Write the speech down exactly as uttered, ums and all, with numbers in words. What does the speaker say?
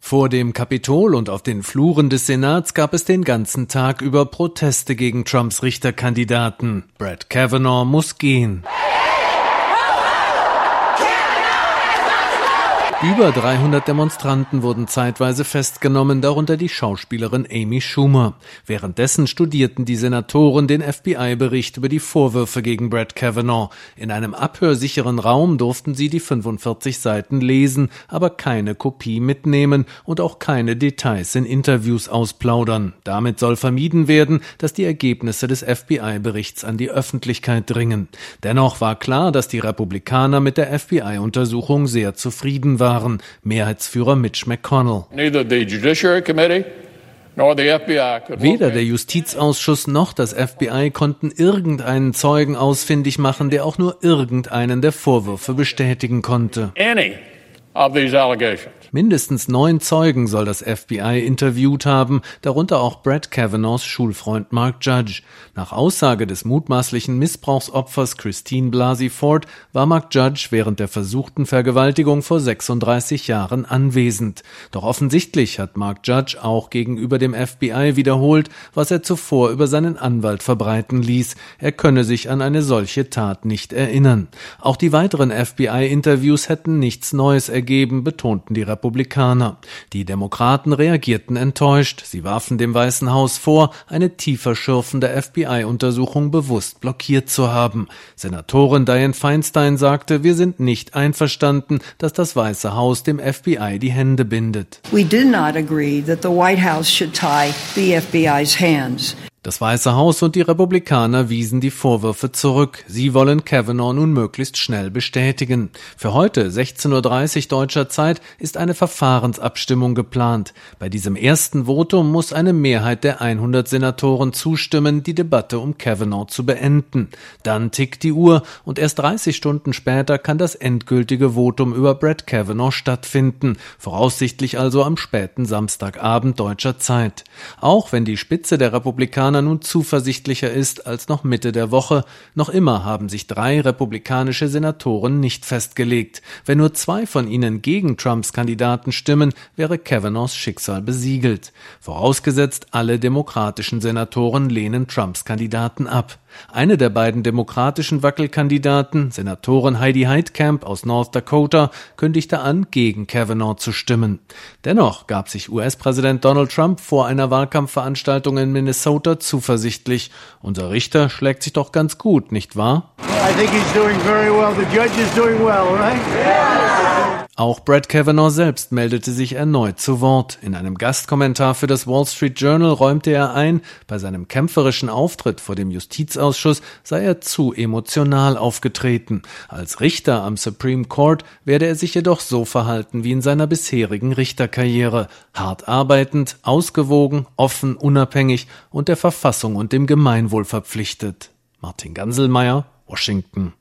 Vor dem Kapitol und auf den Fluren des Senats gab es den ganzen Tag über Proteste gegen Trumps Richterkandidaten. Brett Kavanaugh muss gehen. Über dreihundert Demonstranten wurden zeitweise festgenommen, darunter die Schauspielerin Amy Schumer. Währenddessen studierten die Senatoren den F B I-Bericht über die Vorwürfe gegen Brett Kavanaugh. In einem abhörsicheren Raum durften sie die fünfundvierzig Seiten lesen, aber keine Kopie mitnehmen und auch keine Details in Interviews ausplaudern. Damit soll vermieden werden, dass die Ergebnisse des F B I-Berichts an die Öffentlichkeit dringen. Dennoch war klar, dass die Republikaner mit der F B I-Untersuchung sehr zufrieden waren. Waren Mehrheitsführer Mitch McConnell. Weder der Justizausschuss noch das F B I konnten irgendeinen Zeugen ausfindig machen, der auch nur irgendeinen der Vorwürfe bestätigen konnte. Mindestens neun Zeugen soll das F B I interviewt haben, darunter auch Brett Kavanaughs Schulfreund Mark Judge. Nach Aussage des mutmaßlichen Missbrauchsopfers Christine Blasey Ford war Mark Judge während der versuchten Vergewaltigung vor sechsunddreißig Jahren anwesend. Doch offensichtlich hat Mark Judge auch gegenüber dem F B I wiederholt, was er zuvor über seinen Anwalt verbreiten ließ. Er könne sich an eine solche Tat nicht erinnern. Auch die weiteren F B I-Interviews hätten nichts Neues ergeben, betonten die Republikaner. Die Demokraten reagierten enttäuscht. Sie warfen dem Weißen Haus vor, eine tiefer schürfende F B I-Untersuchung bewusst blockiert zu haben. Senatorin Dianne Feinstein sagte, wir sind nicht einverstanden, dass das Weiße Haus dem F B I die Hände bindet. We did not agree that the White House should tie the F B I's hands. Das Weiße Haus und die Republikaner wiesen die Vorwürfe zurück. Sie wollen Kavanaugh nun möglichst schnell bestätigen. Für heute, sechzehn Uhr dreißig deutscher Zeit, ist eine Verfahrensabstimmung geplant. Bei diesem ersten Votum muss eine Mehrheit der hundert Senatoren zustimmen, die Debatte um Kavanaugh zu beenden. Dann tickt die Uhr und erst dreißig Stunden später kann das endgültige Votum über Brett Kavanaugh stattfinden. Voraussichtlich also am späten Samstagabend deutscher Zeit. Auch wenn die Spitze der Republikaner nun zuversichtlicher ist als noch Mitte der Woche. Noch immer haben sich drei republikanische Senatoren nicht festgelegt. Wenn nur zwei von ihnen gegen Trumps Kandidaten stimmen, wäre Kavanaughs Schicksal besiegelt. Vorausgesetzt, alle demokratischen Senatoren lehnen Trumps Kandidaten ab. Eine der beiden demokratischen Wackelkandidaten, Senatorin Heidi Heitkamp aus North Dakota, kündigte an, gegen Kavanaugh zu stimmen. Dennoch gab sich U S-Präsident Donald Trump vor einer Wahlkampfveranstaltung in Minnesota zuversichtlich. Unser Richter schlägt sich doch ganz gut, nicht wahr? I think he's doing very well. The judge is doing well, right? Auch Brett Kavanaugh selbst meldete sich erneut zu Wort. In einem Gastkommentar für das Wall Street Journal räumte er ein, bei seinem kämpferischen Auftritt vor dem Justizausschuss sei er zu emotional aufgetreten. Als Richter am Supreme Court werde er sich jedoch so verhalten wie in seiner bisherigen Richterkarriere. Hart arbeitend, ausgewogen, offen, unabhängig und der Verfassung und dem Gemeinwohl verpflichtet. Martin Ganselmeier, Washington.